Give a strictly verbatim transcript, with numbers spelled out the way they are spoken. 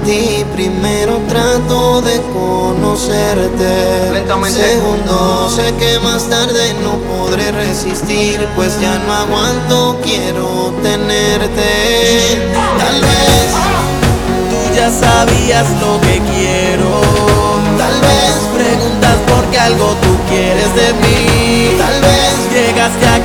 ti. Primero trato de conocerte. Lentamente. Segundo, sé que más tarde no podré resistir, pues ya no aguanto, quiero tenerte. Tal vez Tú ya sabías lo que quiero. Tal vez Preguntas porque algo tú quieres de mí. Tal vez Llegaste a